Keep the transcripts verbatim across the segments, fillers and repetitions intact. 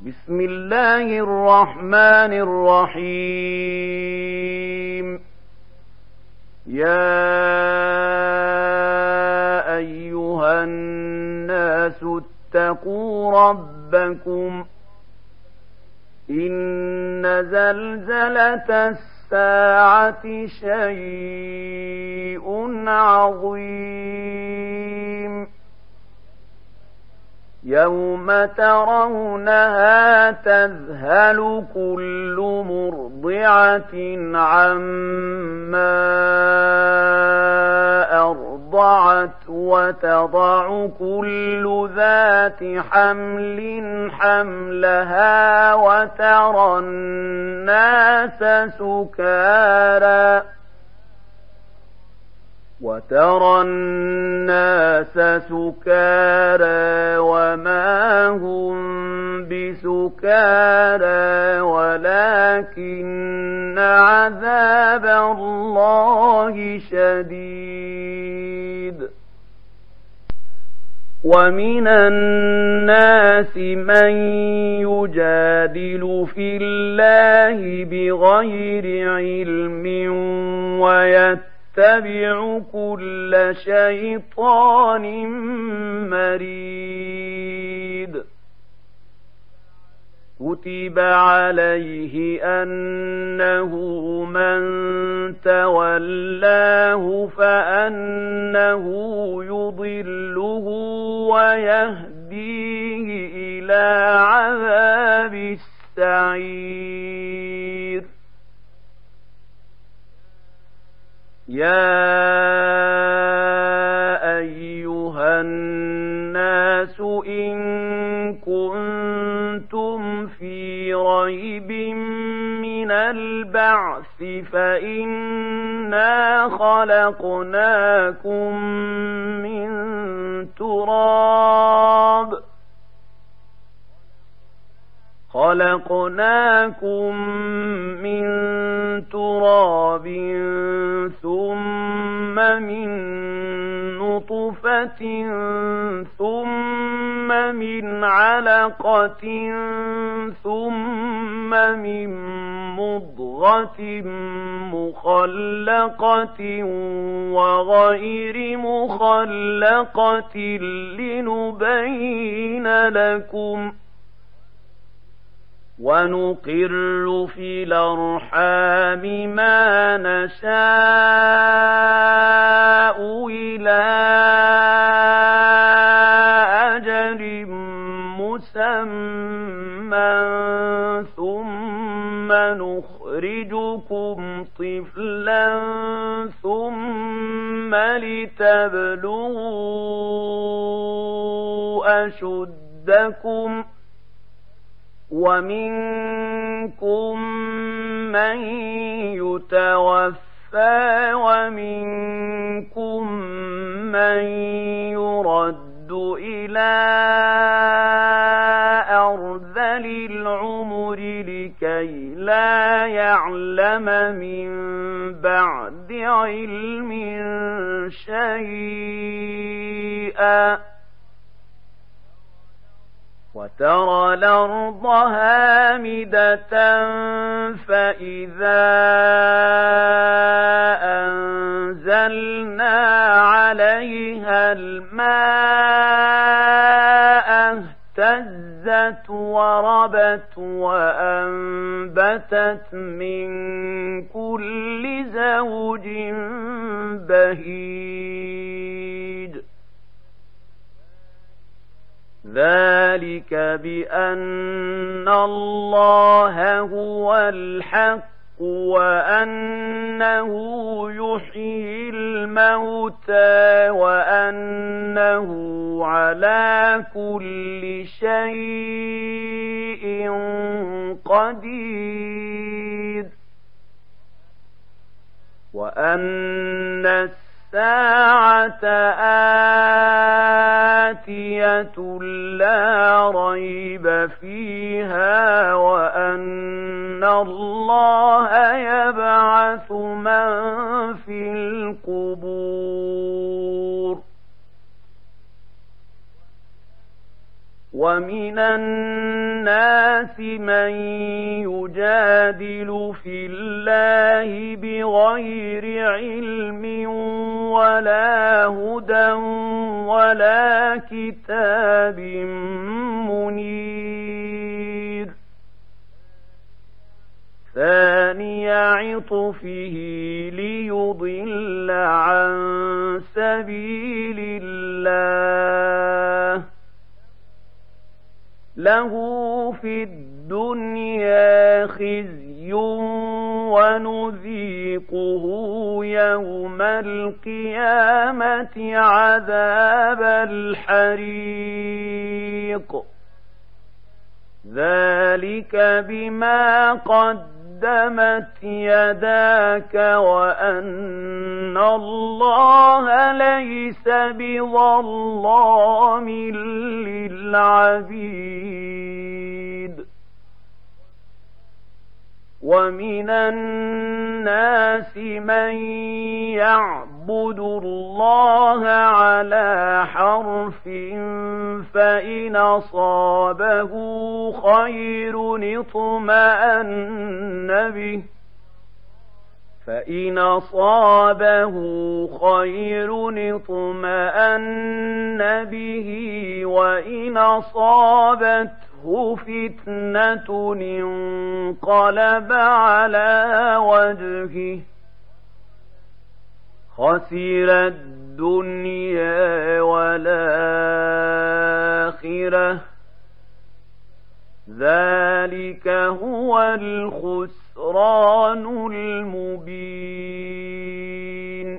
بسم الله الرحمن الرحيم. يا أيها الناس اتقوا ربكم إن زلزلة الساعة شيء عظيم يوم ترونها تذهل كل مرضعة عما أرضعت وتضع كل ذات حمل حملها وترى الناس سكارى وترى الناس سكارى وما هم بسكارى ولكن عذاب الله شديد. ومن الناس من يجادل في الله بغير علم ويتبع اتبع كل شيطان مريد. كتب عليه أنه من تولاه فأنه يضله ويهديه إلى عذاب السعير. يا أيها الناس إن كنتم في ريب من البعث فإنا خلقناكم من تراب خلقناكم من تراب ثم من نطفة ثم من علقة ثم من مضغة مخلقة وغير مخلقة لنبين لكم ونقر في الأرحام ما نشاء إلى أجل مسمى ثم نخرجكم طفلا ثم لتبلغوا أشدكم ومنكم من يتوفى ومنكم من يرد إلى أرذل العمر لكي لا يعلم من بعد علم شيئا وترى الأرض هامدة فإذا أنزلنا عليها الماء اهتزت وربت وأنبتت من كل زوج بهيج. ذلك بأن الله هو الحق وأنه يحيي الموتى وأنه على كل شيء قدير وأن الساعة آتية لا ريب فيها وأن الله يبعث من في القبور ومن الناس من يجادل في الله بغير علم ولا هدى ولا كتاب منير ثاني عطفه ليضل عن سبيل الله له في الدنيا خزي ونذيقه يوم القيامة عذاب الحريق ذلك بما قدمت يداك وأن الله ليس بظلام للعبيد ومن الناس من يعبد الله على حرف فإن أصابه خير اطمأن به فإن أصابه خير اطمأن به وإن أصابته فتنة انقلب على وجهه خسر الدنيا والآخرة ذلك هو الخسران المبين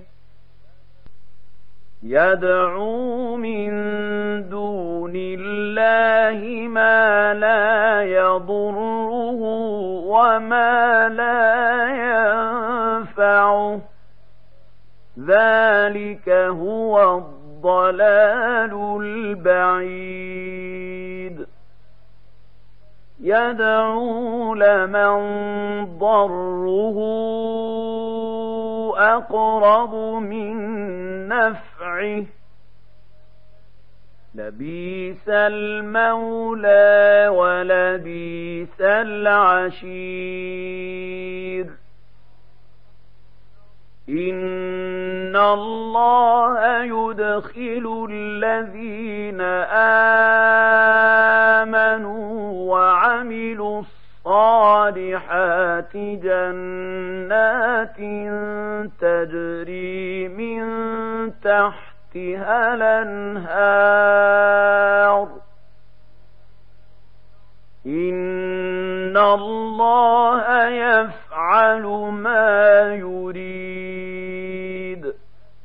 يدعو من دون الله ما لا يضره وما لا ينفعه ذلك هو الضلال البعيد يدعو لمن ضره أقرب من نفعه لبئس المولى ولبئس العشير إن الله يدخل الذين آمنوا وعملوا الصالحات جنات تجري من تحتها الأنهار إن الله يفعل ما يريد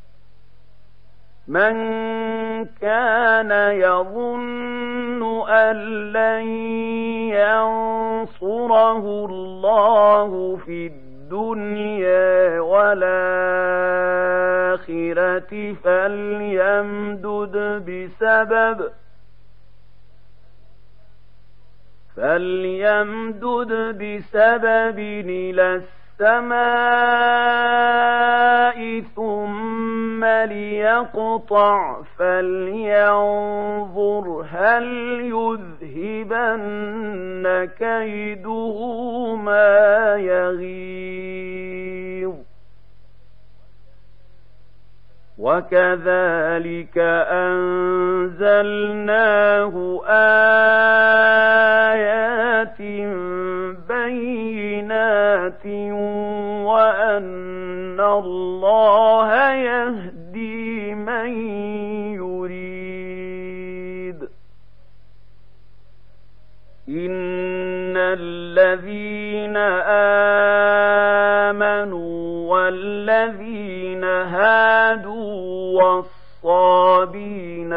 من كان يظن أن لن ينصره الله في الدنيا والآخرة فليمدد بسبب فليمدد بسبب إلى السماء ثم ليقطع فلينظر هل يذهبن كيده ما يغيظ وكذلك أنزلناه آيات بينات وأن الله يهدي من يريد إن الذين آمنوا والذين هادوا والصابين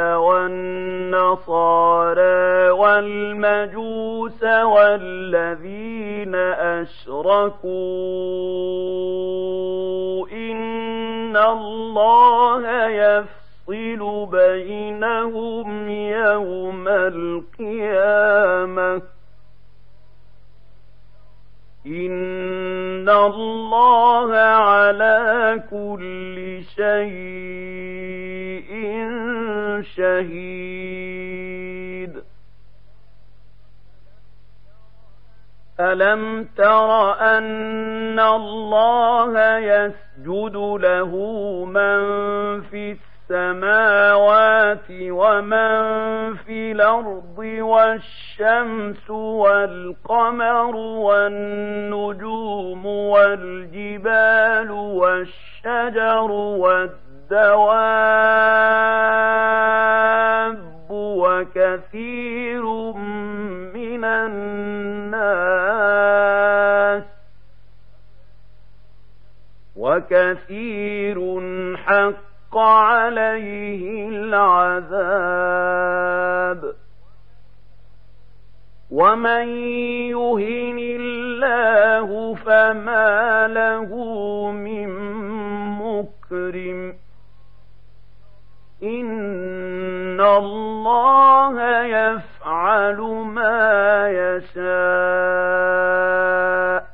والنصارى والمجوس والذين أشركوا إن الله يفصل بينهم يوم القيامة إن الله على كل شيء شهيد ألم تر أن الله يسجد له من في السماوات ومن في الأرض والشمس والقمر والنجوم والجبال والشجر والدواب وكثير من الناس وكثير حق عليه العذاب ومن يهن الله فما له من مكرم إن الله يفعل ما يشاء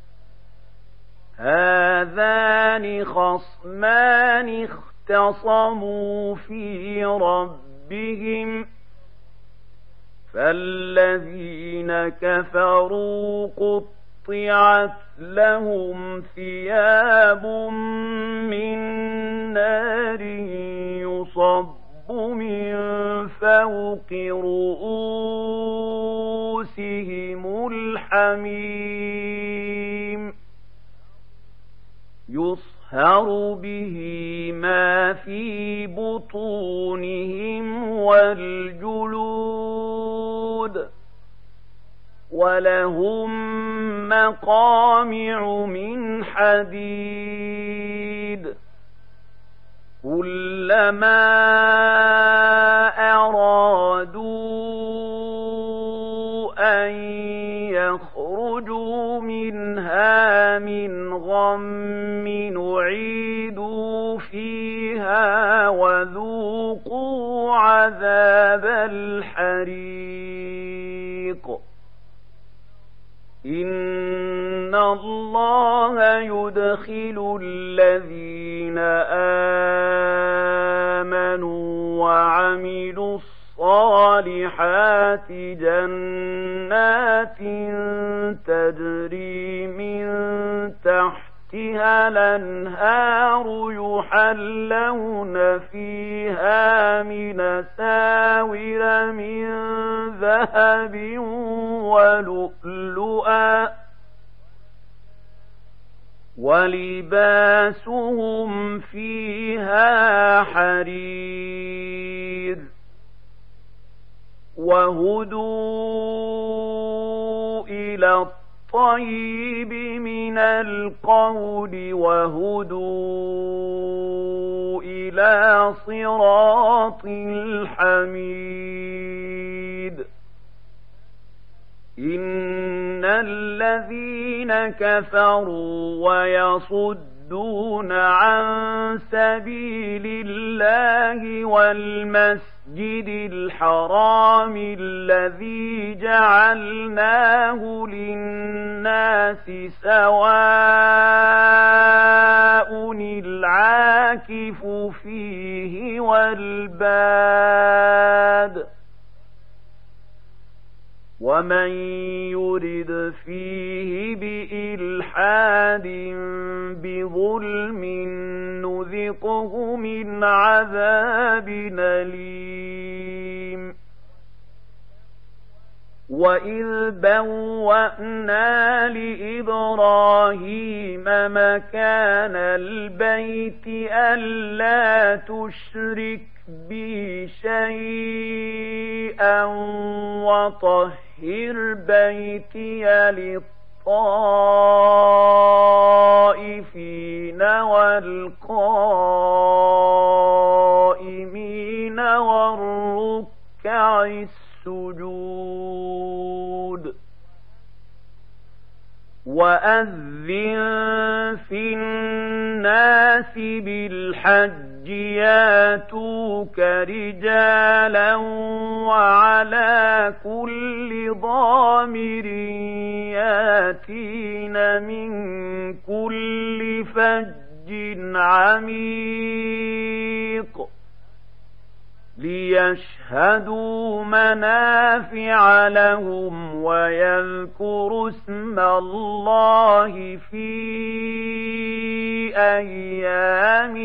هذان خصمان اختصموا في ربهم فالذين كفروا قطعت لهم ثياب من نار يصب من فوق رؤوسهم الحميم يصهر به ما في بطونهم والجلود ولهم مقامع من حديد كلما أرادوا أن يخرجوا منها من غم نعيدوا فيها وذوقوا عذاب الحريق إن الله يدخل الذين آمنوا وعملوا الصالحات جنات تجري من تحتها الأنهار يحلون فيها من أساور من ذهب ولؤلؤا ولباسهم فيها حرير وهدوا إلى الطيب من القول وهدوا إلى صراط الحميد إن الذين كفروا ويصدون عن سبيل الله والمسجد الحرام الذي جعلناه للناس سواء العاكف فيه والباد ومن يرد فيه بإلحاد بظلم نذقه من عذاب أليم وإذ بوأنا لإبراهيم مكان البيت ألا تشرك بي شيئا وطهر بيتي للطائفين والقائمين والركع السجود وأذن في الناس بالحج ياتوك رجالا وعلى كل ضامر ياتين من كل فج عميق ليشهدوا منافع لهم ويذكروا اسم الله في أيام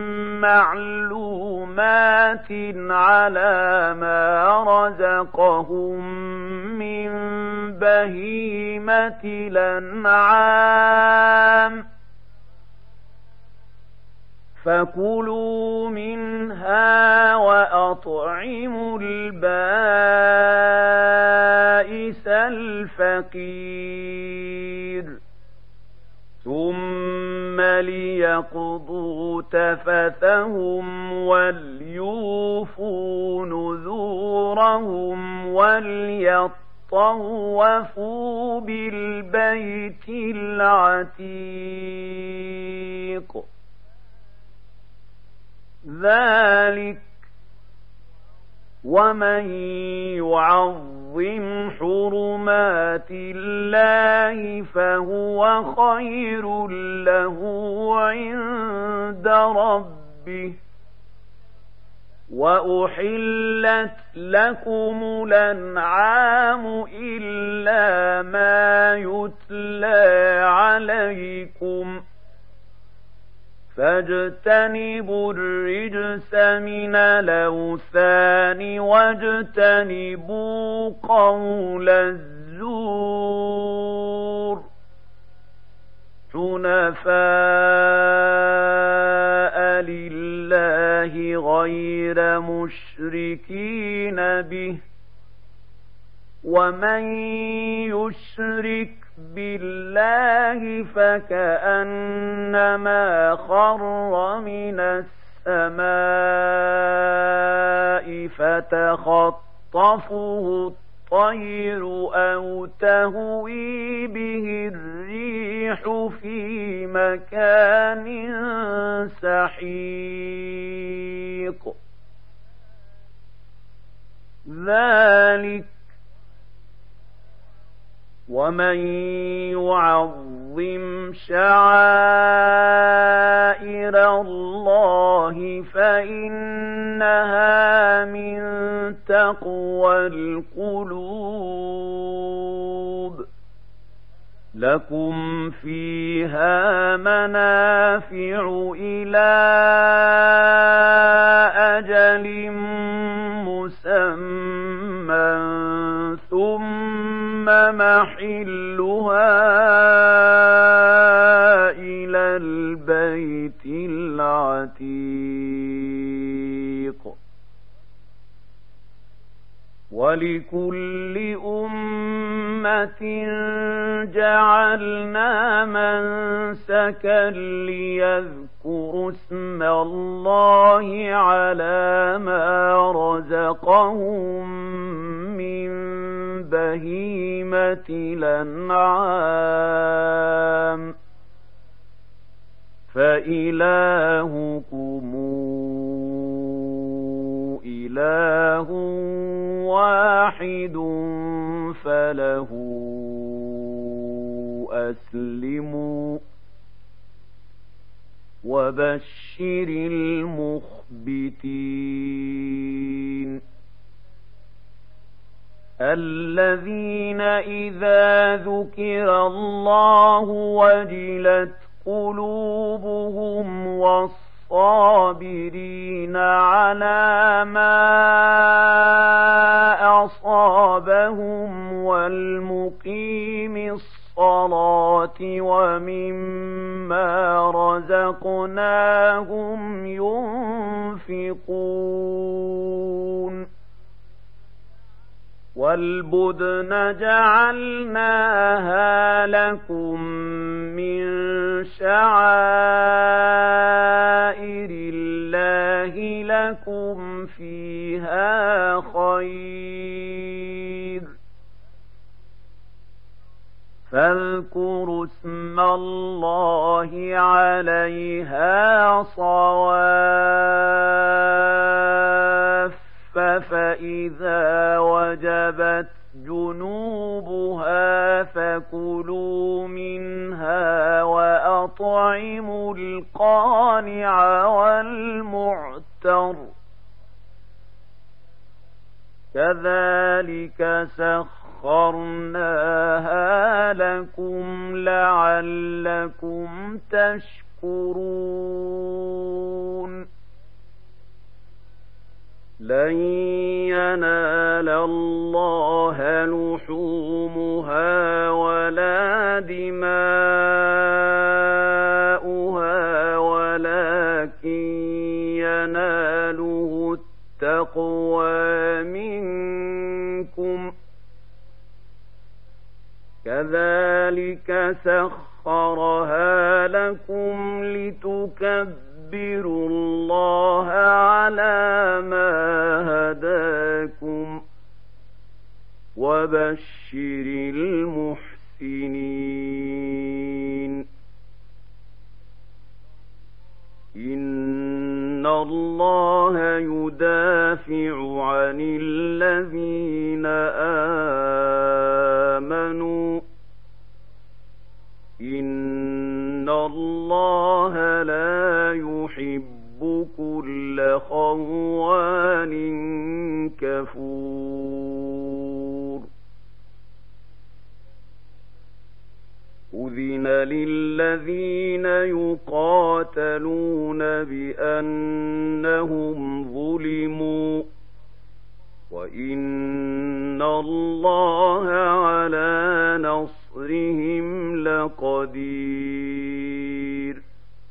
معلومات على ما رزقهم من بهيمة الأنعام فكلوا منها وأطعموا البائس الفقير ثم ليقضوا تفثهم وليوفوا نذورهم وليطوفوا بالبيت العتيق ذلك ومن يعظم حرمات الله فهو خير له عند ربه وأحلت لكم الأنعام إلا ما يتلى عليكم فاجتنبوا الرجس من الأوثان واجتنبوا قول الزور حنفاء لله غير مشركين به ومن يشرك بالله فكأنما خر من السماء فتخطفه الطير أو تهوي به الريح في مكان سحيق ذلك ومن يعظم شعائر الله فإنها من تقوى القلوب لكم فيها منافع إلى أجل مسمى ثم محلها إلى البيت العتيق ولكل أمة جعلنا منسكا ليذكروا اسم الله على ما رزقهم من بهيمة الأنعام فإلهكم إله واحد فله أسلموا وبشر المخبتين الذين إذا ذكر الله وجلت قلوبهم والصابرين على ما أصابهم والمقيم الصلاة ومما رزقناهم ينفقون والبدن جعلناها لكم من شعائر الله لكم فيها خير فاذكروا اسم الله عليها صواف فإذا وجبت جنوبها فكلوا منها وأطعموا القانع والمعتر كذلك سخرناها لكم لعلكم تشكرون لن ينال الله لحومها ولا دماؤها ولكن يناله التقوى منكم كذلك سخرها لكم لتكبروا الله على ما هداكم وبشر المحسنين إن الله يدافع عن الذين آمنوا إن الله لا يحب كل خوان كفور أذن للذين يقاتلون بأنهم ظلموا وإن الله على نصرهم لقدير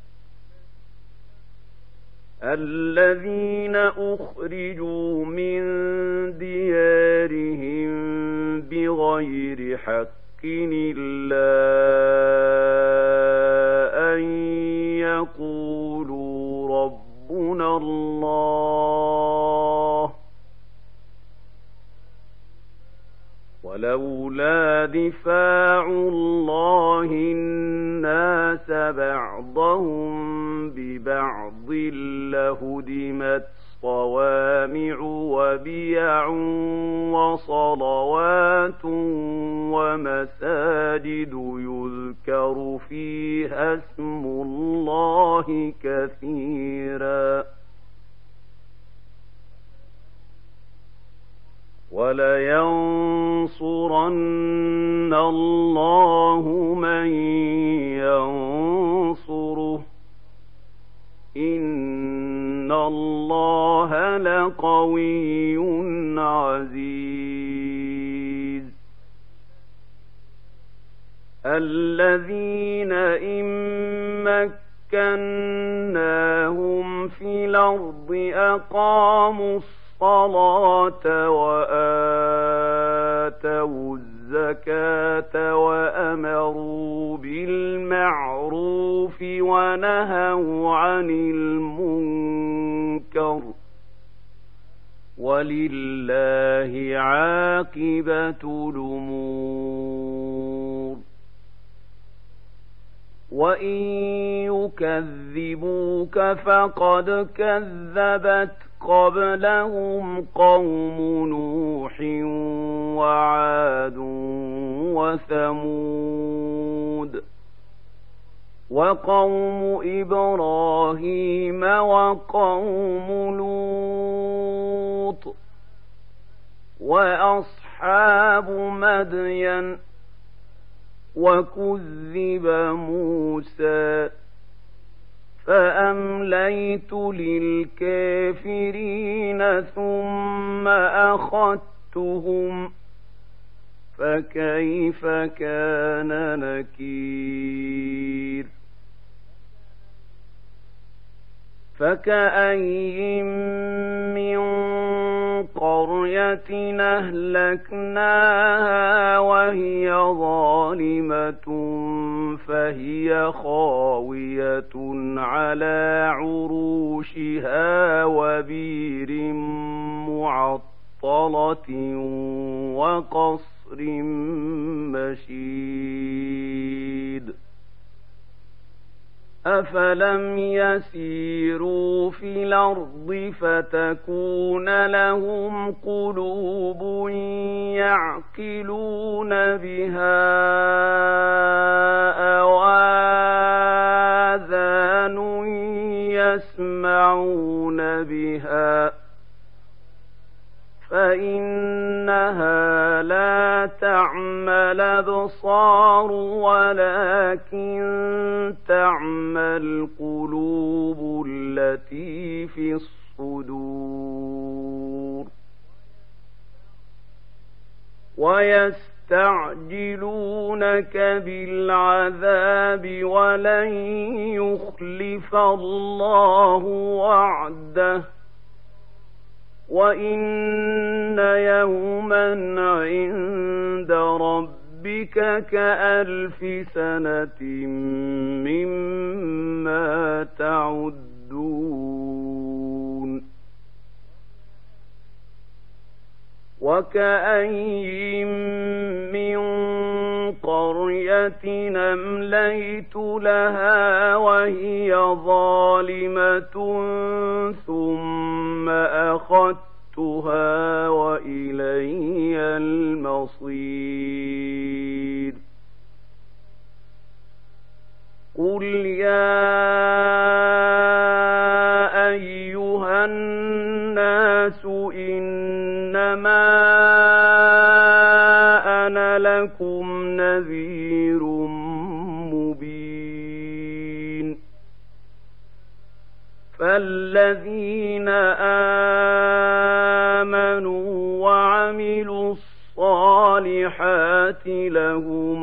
الذين أخرجوا من ديارهم بغير حق إلا أن يقولوا ربنا الله ولولا دفاع الله الناس بعضهم ببعض لهدمت صوامع وبيع وصلوات ومساجد يذكر فيها اسم الله كثيرا ولينصرن الله من ينصره إن الله لقوي عزيز الذين إن مكناهم في الأرض أقاموا الصلاة وآتوا الزكاة وأمروا بالمعروف ونهوا عن المنكر ولله عاقبة الأمور وإن يكذبوك فقد كذبت قبلهم قوم نوح وعاد وثمود وقوم إبراهيم وقوم لوط وأصحاب مدين وكذب موسى فأمليت للكافرين ثم أخذتهم فكيف كان نكير فكأين من قرية أهلكناها وهي ظالمة فهي خاوية على عروشها وبير معطلة وقصر مشيد أفلم يسيروا في الأرض فتكون لهم قلوب يعقلون بها أو آذان يسمعون بها فإنها الأبصار ولكن تعمى القلوب التي في الصدور ويستعجلونك بالعذاب ولن يخلف الله وعده وإن يوما عند ربك كألف سنة مما تعدون وكأين من قرية أمليت لها وهي ظالمة ثم أخذتها وإلي المصير قل يا أيها الناس إنما أنا لكم نذير مبين فالذين آمنوا وعملوا الصالحات لهم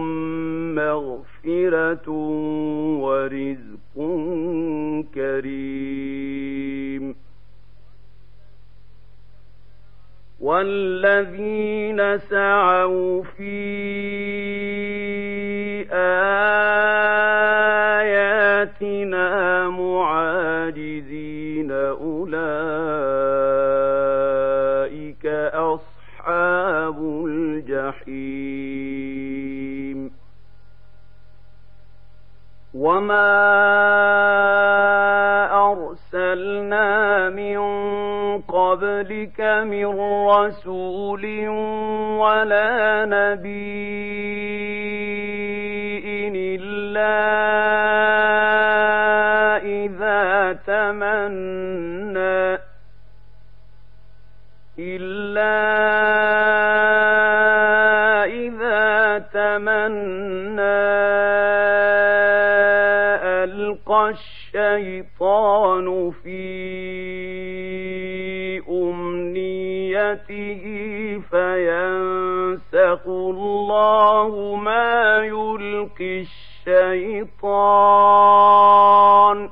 مغفرة ورزق كريم والذين سعوا في آياتنا معاجزين أولئك أصحاب الجحيم وما أرسلنا من قبلك من رسول ولا نبي إلا إذا تمنى إلا إذا تمنى ألقى الشيطان في أمنيته فينسخ الله ما يلقي الشيطان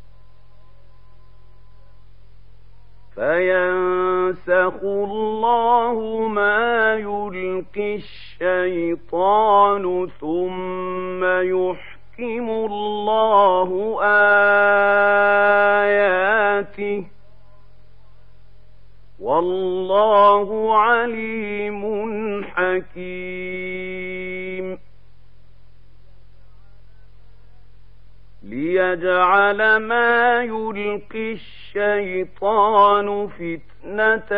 فينسخ الله ما يلقي الشيطان ثم يحكم الله آياته والله عليم حكيم ليجعل ما يلقي الشيطان فتنة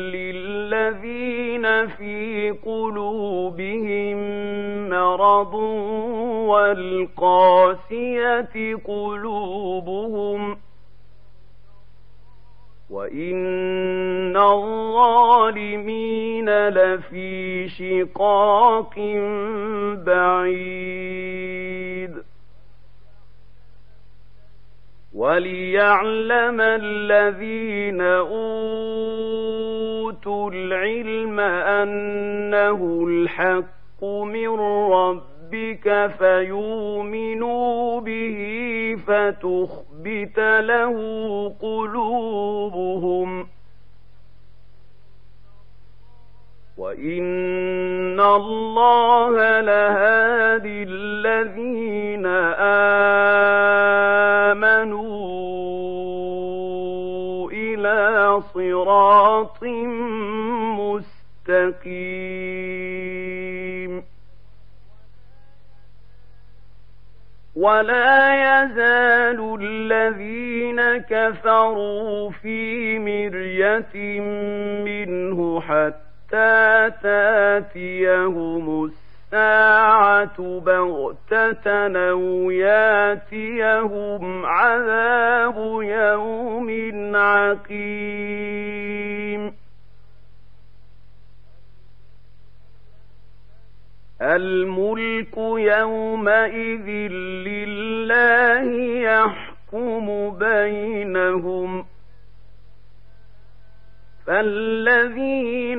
للذين في قلوبهم مرض والقاسية قلوبهم وإن الظالمين لفي شقاق بعيد وليعلم الذين أوتوا العلم أنه الحق من ربك فيؤمنوا به فتخبت له قلوبهم وإن الله لهادي الذين آمنوا إلى صراط مستقيم ولا يزال الذين كفروا في مرية منه حتى تاتيهم الساعة بغتة أو ياتيهم عذاب يوم عقيم الملك يومئذ لله يحكم بينهم فالذين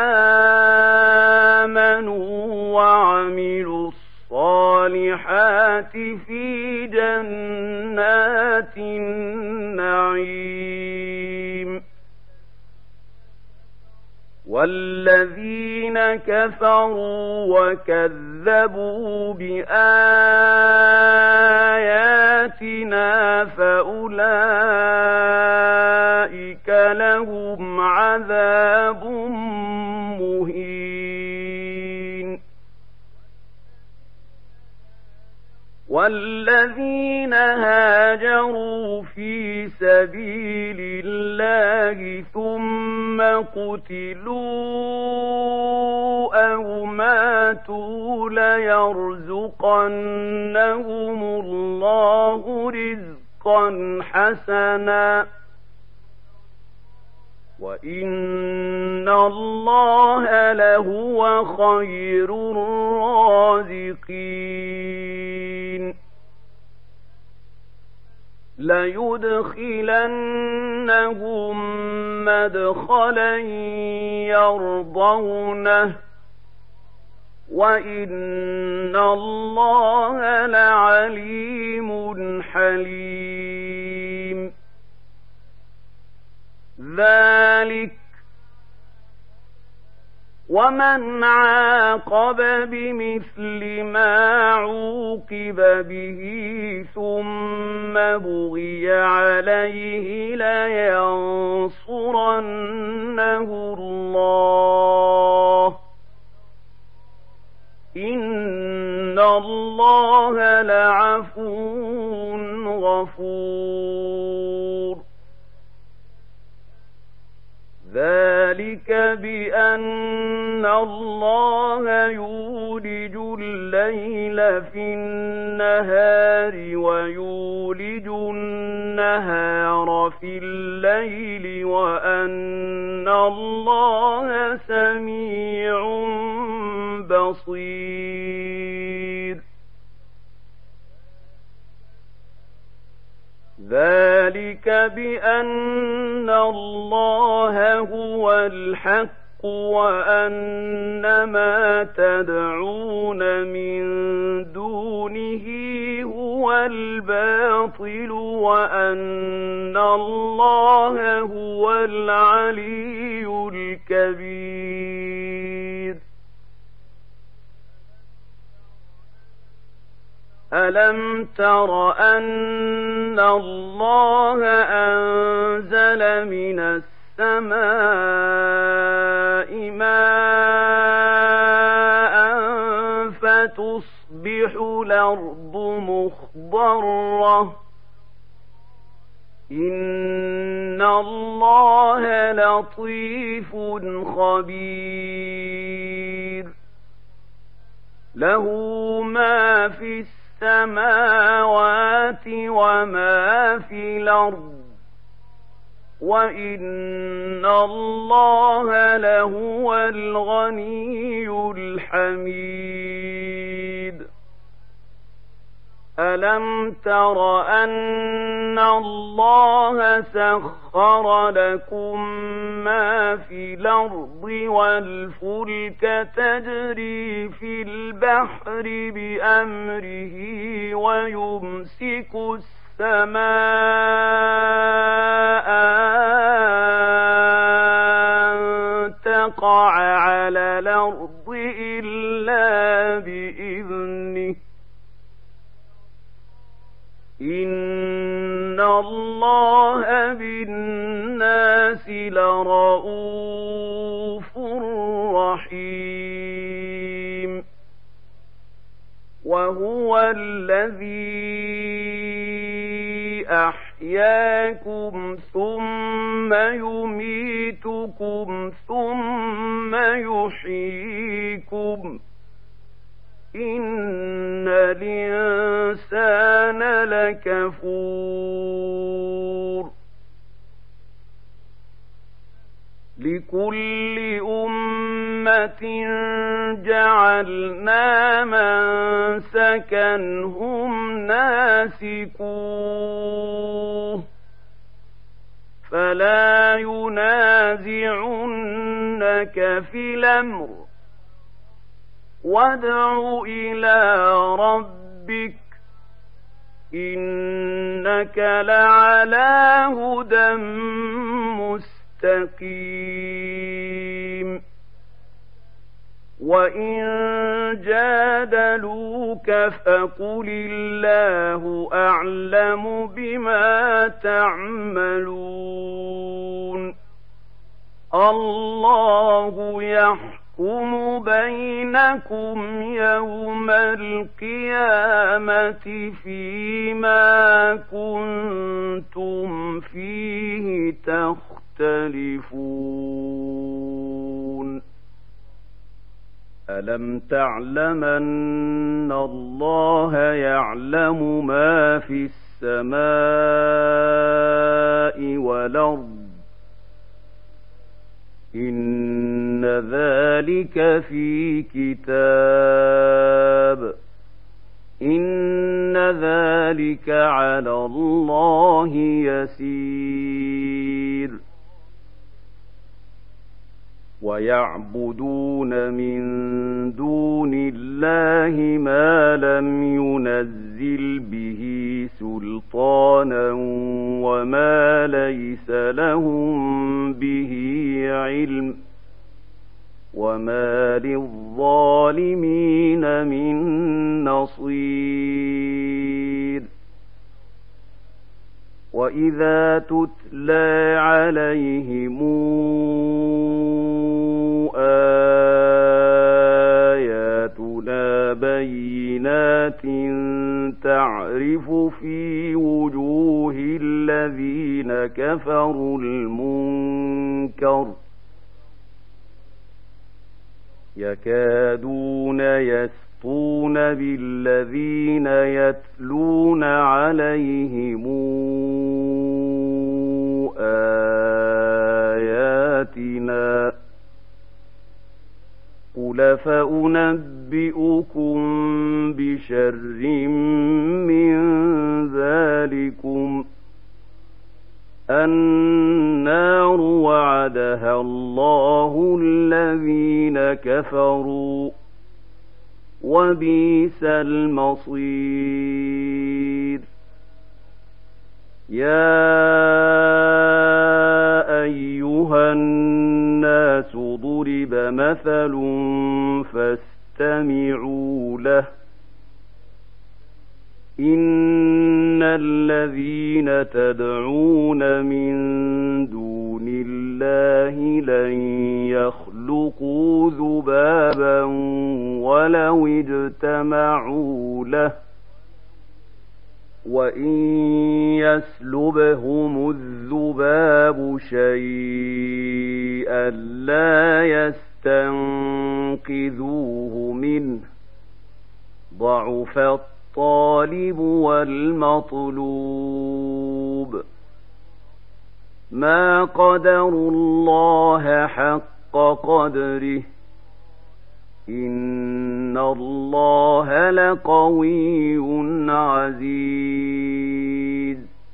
آمنوا وعملوا الصالحات في جنات النعيم والذين كفروا وكذبوا بآياتنا فأولئك لهم عذاب مهين والذين هاجروا في سبيل الله ثم قتلوا أو ماتوا ليرزقنهم الله رزقا حسنا وإن الله لهو خير الرازقين ليدخلنهم مدخلا يرضونه وإن الله لعليم حليم ذلك ومن عاقب بمثل ما عوقب به ثم بغي عليه لينصرنه الله إن الله لعفو غفور ذلك بأن الله يولج الليل في النهار ويولج النهار في الليل وأن الله سميع بصير ذلك بأن الله هو الحق وأن ما تدعون من دونه هو الباطل وأن الله هو العلي الكبير ألم تر أن الله أنزل من السماء ماء فتصبح الأرض مخضرة إن الله لطيف خبير له ما في السماوات وما في الأرض وإن الله لهو الغني الحميد ألم تر أن الله سخر لكم ما في الأرض والفلك تجري في البحر بأمره ويمسك السماء أن تقع على الأرض إلا بإذنه إن الله بالناس لرءوف رحيم وهو الذي أحياكم ثم يميتكم ثم يحييكم إن الإنسان لكفور لكل أمة جعلنا منسكا هم ناسكوه فلا ينازعنك في الأمر وادع إلى ربك إنك لعلى هدى مستقيم وإن جادلوك فقل الله أعلم بما تعملون الله يحكم بينكم يوم القيامة فيما كنتم فيه تختلفون ألم تعلم أن الله يعلم ما في السماء والأرض إن ذلك في كتاب إن ذلك على الله يسير ويعبدون من دون الله ما لم ينزل به سلطانا وما ليس لهم به علم وما للظالمين من نصير وإذا تتلى عليهم آياتنا بينات تعرف في وجوه الذين كفروا المنكر يكادون يسطون بالذين يتلون عليهم آياتنا قل فأنبئكم بشر من ذلكم النار وعدها الله الذين كفروا وبئس المصير يا أيها الناس ضرب مثل فاستمعوا له إن الذين تدعون من دون الله لن يخلقوا ذبابا ولو اجتمعوا له وإن يسلبهم الذباب شيئا لا يستنقذوه منه ضعف الطالب والمطلوب ما قدروا الله حق قدره إن الله لقوي عزيز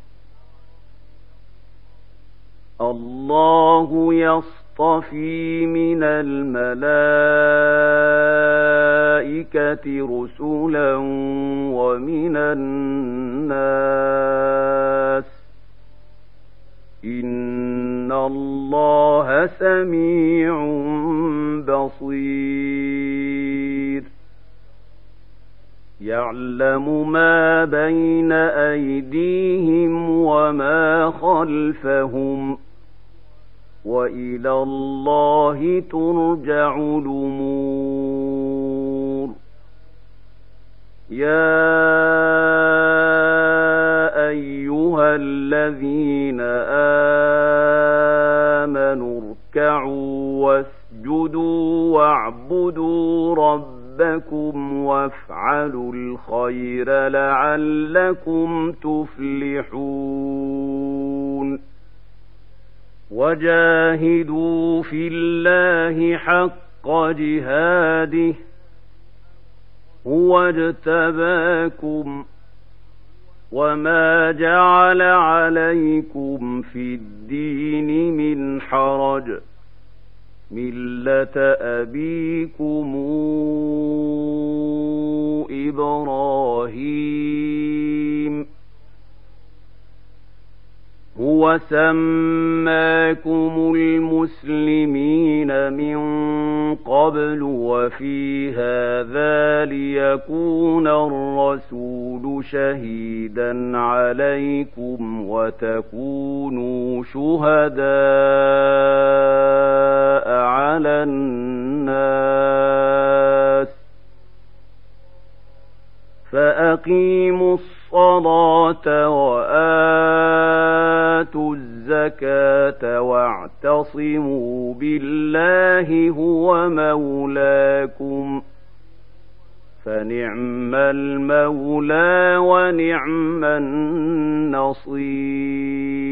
الله يصطفي من الملائكة رسلا ومن الناس إن الله سميع بصير يعلم ما بين أيديهم وما خلفهم وإلى الله ترجع الأمور يا أيها الذين آمنوا اركعوا واسجدوا واعبدوا ربكم وافعلوا الخير لعلكم تفلحون وجاهدوا في الله حق جهاده هو اجتباكم وما جعل عليكم في الدين من حرج ملة أبيكم إبراهيم هو سماكم المسلمين من قبل وفي هذا ليكون الرسول شهيدا عليكم وتكونوا شهداء على الناس فأقيموا الصلاة وآتوا الزكاة واعتصموا بالله هو مولاكم فنعم المولى ونعم النصير.